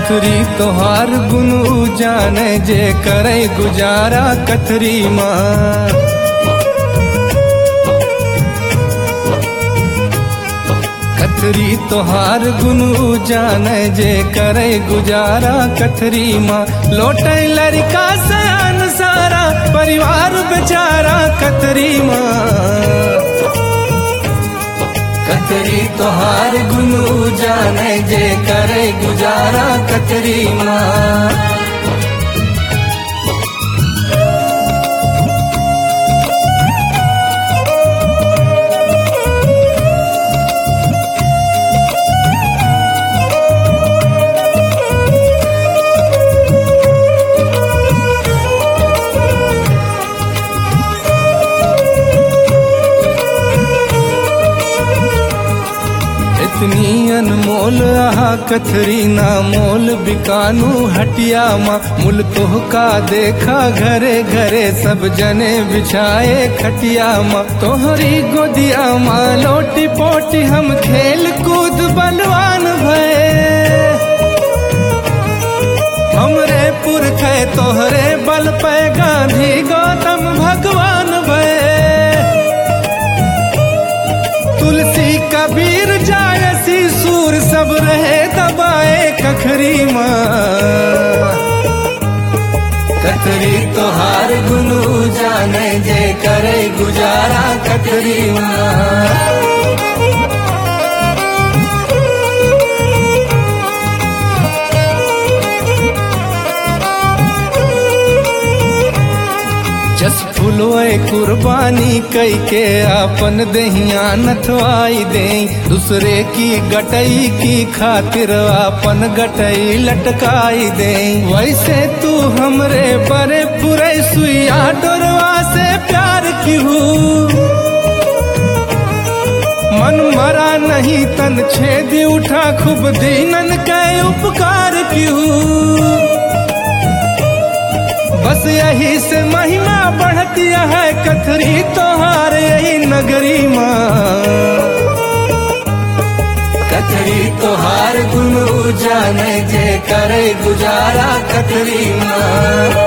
कथरी तोहार गुनु जाने जे करे गुजारा कथरी माँ। कथरी तोहार गुनु जाने जे करे गुजारा कथरी माँ। लौटे लड़का सयान सारा परिवार बेचारा कथरी माँ। कथरी तोहार गुनु जाने जे करे गुजारा कथरी माँ। इतनी अनमोल आहा कथरी ना मोल बिकानू हटिया माँ। मुल तोहका देखा घरे घरे सब जने बिछाए खटिया माँ। तोहरी गोदिया माँ लोटी पोटी हम खेल कूद बलवान भये। हमरे पुरखे तोहरे बल पे गांधी गौतम भगवान भये। तुलसी कबीर जायसी सूर सब रहे दबाए कखरी माँ। कथरी तोहार गुनु जाने जे करे गुजारा कथरी माँ। जस फुलवे कुर्बानी कई के आपन दहिया नथवाई दे। दूसरे की गटई की खातिर आपन गटई लटकाई दे। वैसे तू हमरे बड़े पुरे सुइया डोरवा से प्यार क्यों। मन मरा नहीं तन छेद उठा खूब दीनन के उपकार क्यों। बस यही से महिमा बढ़ती है कथरी तोहार यही नगरी माँ। कथरी तोहार गुनु जाने जे करे गुजारा कथरी माँ।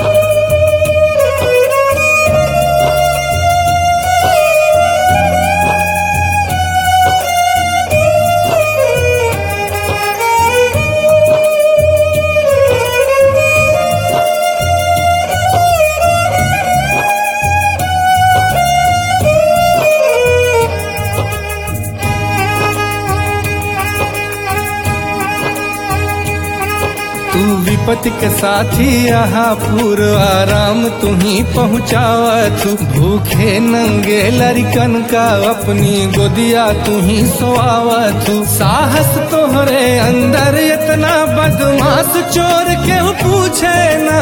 तू विपत्ति के साथी आहा पूर आराम तुम्ही पहुँचावा तू। भूखे नंगे लड़कन का अपनी गोदिया तुम्ही सोआवा तू। साहस तोहरे अंदर इतना बदमाश चोर क्यों पूछे ना।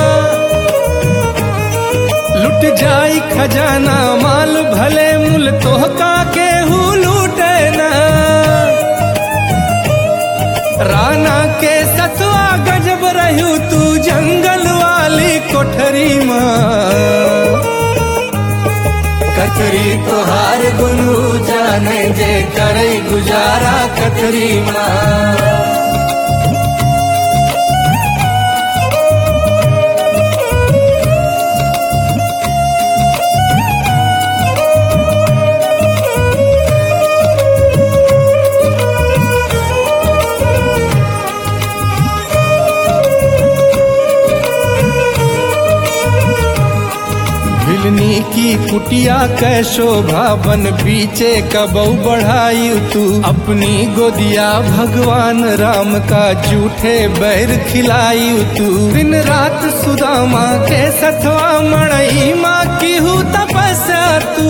लुट जाई खजाना माल भले मुल तोहका केहू लूटे ना। राना के सतवा गजब रहू तू जंगल वाली कोठरी माँ। कथरी तोहार गुनु जाने जे करे गुजारा कथरी माँ। भिलनी की कुटिया कै शोभा बन बीचे कबऊ बढ़ाई तू। अपनी गोदिया भगवान राम का जूठे बैर खिलाई तू। दिन रात सुदामा के सथवा मड़ई माँ की हूँ तपस्या तू।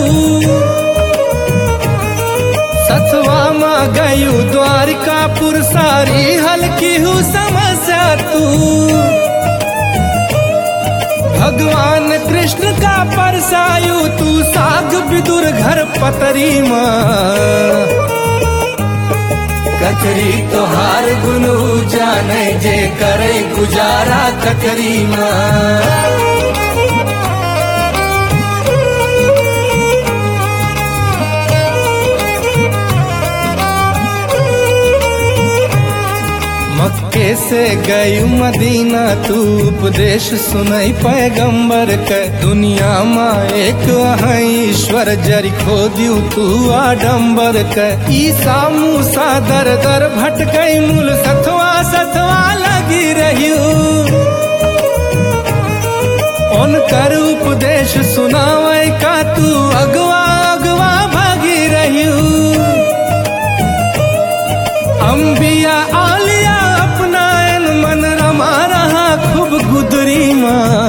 सथवा माँ गयू द्वारिकापुर सारी हल्की हूँ समस्या तू। भगवान कृष्ण का परसायु तू साग विदुर घर पतरी माँ। कथरी तोहार गुनु जाने जे करे गुजारा कथरी माँ। मक्के से गई मदीना तू उपदेश सुनई पैगंबर के दुनिया में एक ईश्वर जरी खो दियो तू आडंबर के ईसा मूसा दर दर भटकई मूल सतवा सतवा लगी रहियो उनकर उपदेश सुनावे का तू अगवा अगवा भागी रहियो अंबिया आलिया अपनायन मन रमा रहा खूब गुदरी माँ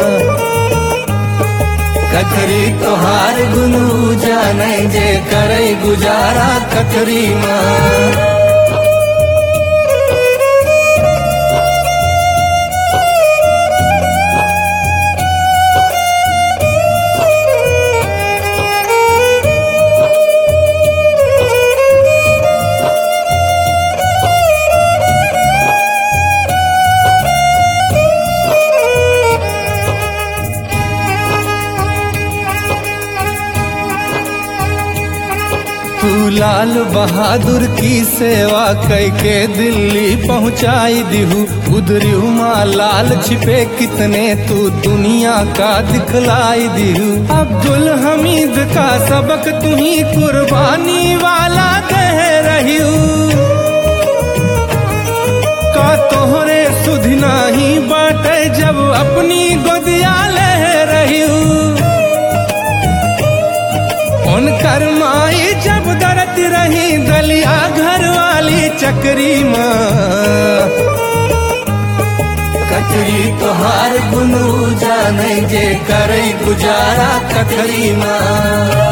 कथरी तोहार गुनु जाने जे करे गुजारा कथरी माँ तू लाल बहादुर की सेवा करके दिल्ली पहुँचाई दिहू उधरियू माँ लाल छिपे कितने तू दुनिया का दिखलाई दिहू अब्दुल हमीद का सबक तू ही कुर्बानी वाला कह रहियू का तोहरे सुधना ही बाटे जब अपनी गोदिया लह रहियू उनकर माई जब दरद रही दलिया घर वाली चकरी माँ कथरी तोहार गुनु जाने जे करे गुजारा कथरी माँ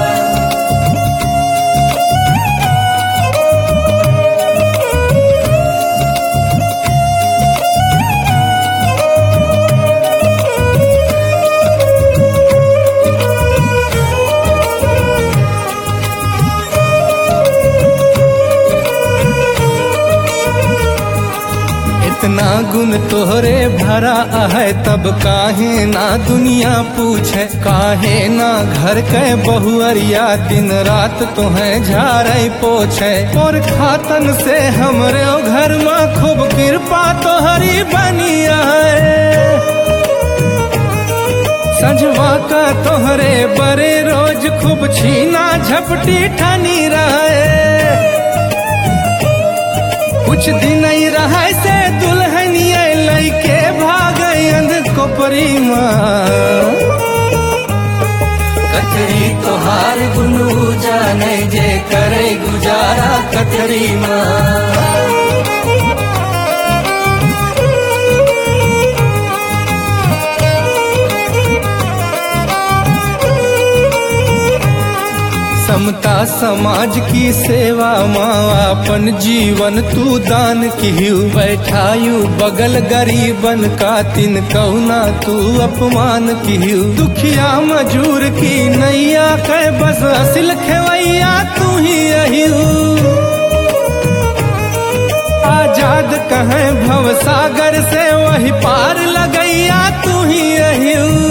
इतना गुण तोहरे भरा है तब काहे ना दुनिया पूछे काहे ना घर के बहुअरिया दिन रात तुम्हें झाड़े पोछे और खातन से हमरे घर में खूब कृपा तोहरी बनी है संजवा का तोहरे बड़े रोज खूब छीना झपटी ठानी रहे कुछ दिन ही रहा से दुल्हनिया लैके भागई अंध कोपरी माँ कथरी तोहार गुनु जाने जे करे गुजारा कथरी माँ समता समाज की सेवा माँ अपन जीवन तू दान किहू बैठायू बगल गरीबन का तिन कौना तू अपमान किहू दुखिया मजूर की नैया कै बस असिल खेवैया तू ही अहियू आजाद कहे भव सागर से वही पार लगैया तू ही अहियू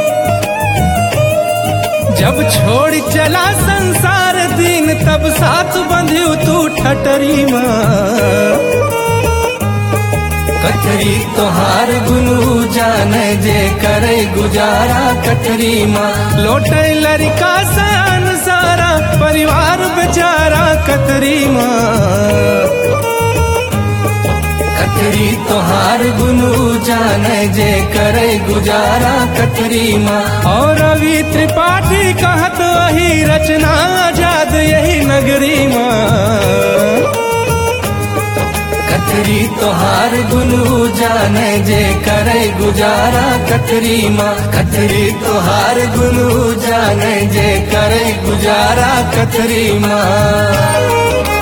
जब छोड़ चला संसार दिन तब साथ बंधियो तू ठटरी माँ कथरी तोहार गुनु जाने जे करे गुजारा कथरी माँ लौटे लड़का सन सारा परिवार बेचारा कथरी माँ कथरी तोहार गुनु जाने जे करे गुजारा कथरी माँ और रवि त्रिपाठी कहत वही रचना आजाद यही नगरी माँ कथरी तोहार गुनु जाने जे करे गुजारा कथरी माँ कथरी तोहार गुनु जाने जे करे गुजारा कथरी माँ।